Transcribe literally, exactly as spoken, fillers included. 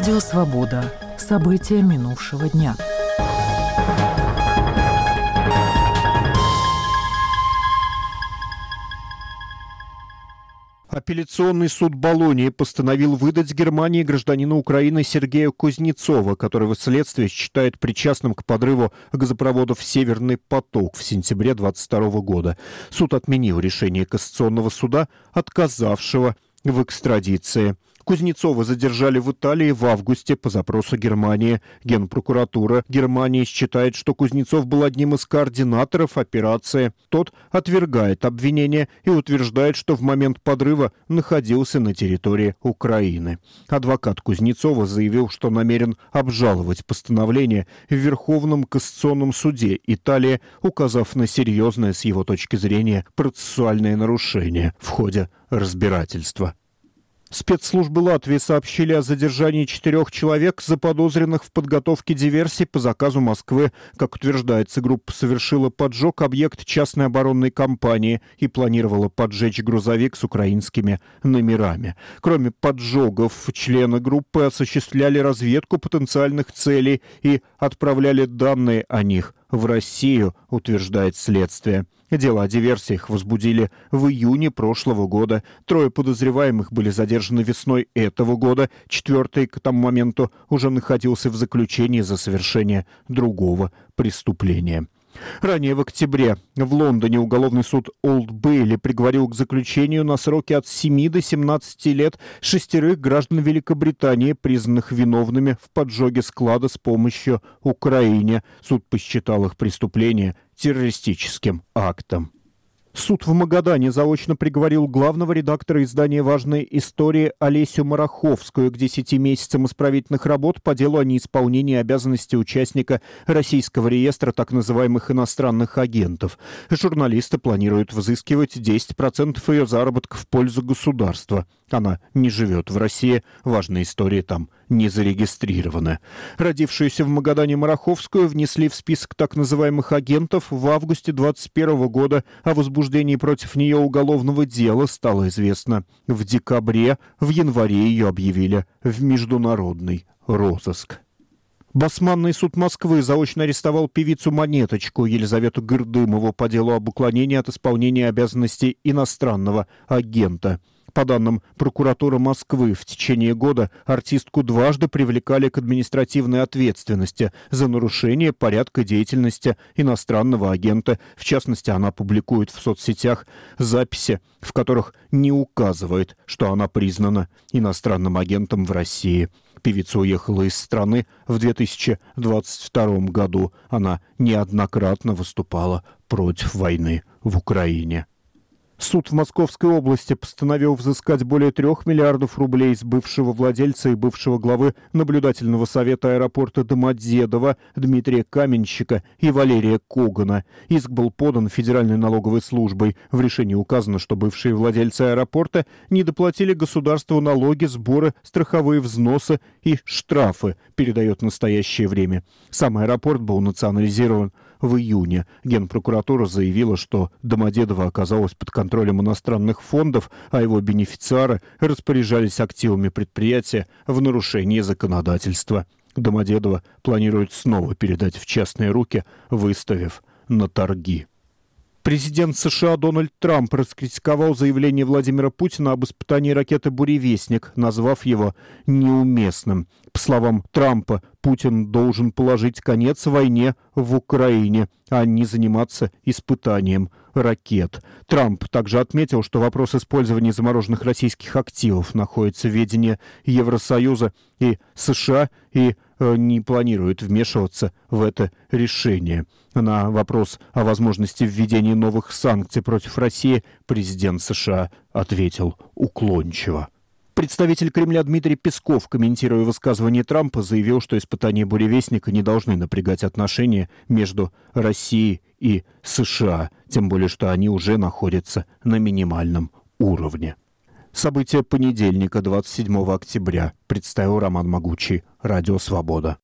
Радио «Свобода». События минувшего дня. Апелляционный суд Болонии постановил выдать Германии гражданина Украины Сергея Кузнецова, которого следствие считает причастным к подрыву газопроводов «Северный поток» в сентябре двадцать второго года. Суд отменил решение Кассационного суда, отказавшего в экстрадиции. Кузнецова задержали в Италии в августе по запросу Германии. Генпрокуратура Германии считает, что Кузнецов был одним из координаторов операции. Тот отвергает обвинения и утверждает, что в момент подрыва находился на территории Украины. Адвокат Кузнецова заявил, что намерен обжаловать постановление в Верховном кассационном суде Италии, указав на серьезное с его точки зрения процессуальное нарушение в ходе разбирательства. Спецслужбы Латвии сообщили о задержании четырех человек, заподозренных в подготовке диверсий по заказу Москвы. Как утверждается, группа совершила поджог объекта частной оборонной компании и планировала поджечь грузовик с украинскими номерами. Кроме поджогов, члены группы осуществляли разведку потенциальных целей и отправляли данные о них в Россию, утверждает следствие. Дело о диверсиях возбудили в июне прошлого года. Трое подозреваемых были задержаны весной этого года. Четвертый к тому моменту уже находился в заключении за совершение другого преступления. Ранее в октябре в Лондоне уголовный суд Олд Бейли приговорил к заключению на сроки от семи до семнадцати лет шестерых граждан Великобритании, признанных виновными в поджоге склада с помощью Украине. Суд посчитал их преступление террористическим актом. Суд в Магадане заочно приговорил главного редактора издания «Важные истории» Олесю Мараховскую к десяти месяцам исправительных работ по делу о неисполнении обязанностей участника российского реестра так называемых иностранных агентов. Журналисты планируют взыскивать десять процентов ее заработка в пользу государства. Она не живет в России, «Важные истории» там не зарегистрированы. Родившуюся в Магадане Мараховскую внесли в список так называемых агентов в августе двадцать первого года. О возбуждении против нее уголовного дела стало известно в декабре. В январе ее объявили в международный розыск. Басманный суд Москвы заочно арестовал певицу Монеточку Елизавету Гырдымову по делу об уклонении от исполнения обязанностей иностранного агента. По данным прокуратуры Москвы, в течение года артистку дважды привлекали к административной ответственности за нарушение порядка деятельности иностранного агента. В частности, она публикует в соцсетях записи, в которых не указывает, что она признана иностранным агентом в России. Певица уехала из страны в две тысячи двадцать втором году. Она неоднократно выступала против войны в Украине. Суд в Московской области постановил взыскать более трех миллиардов рублей с бывшего владельца и бывшего главы наблюдательного совета аэропорта Домодедово Дмитрия Каменщика и Валерия Когана. Иск был подан Федеральной налоговой службой. В решении указано, что бывшие владельцы аэропорта не доплатили государству налоги, сборы, страховые взносы и штрафы, передает настоящее время. Сам аэропорт был национализирован в июне. Генпрокуратура заявила, что Домодедово оказалось под контролем иностранных фондов, а его бенефициары распоряжались активами предприятия в нарушении законодательства. Домодедово планирует снова передать в частные руки, выставив на торги. Президент США Дональд Трамп раскритиковал заявление Владимира Путина об испытании ракеты «Буревестник», назвав его неуместным. По словам Трампа, Путин должен положить конец войне в Украине, а не заниматься испытанием ракет. Трамп также отметил, что вопрос использования замороженных российских активов находится в ведении Евросоюза и США и э, не планирует вмешиваться в это решение. На вопрос о возможности введения новых санкций против России президент США ответил уклончиво. Представитель Кремля Дмитрий Песков, комментируя высказывание Трампа, заявил, что испытания «Буревестника» не должны напрягать отношения между Россией и США, тем более, что они уже находятся на минимальном уровне. События понедельника, двадцать седьмого октября, представил Роман Могучий, Радио «Свобода».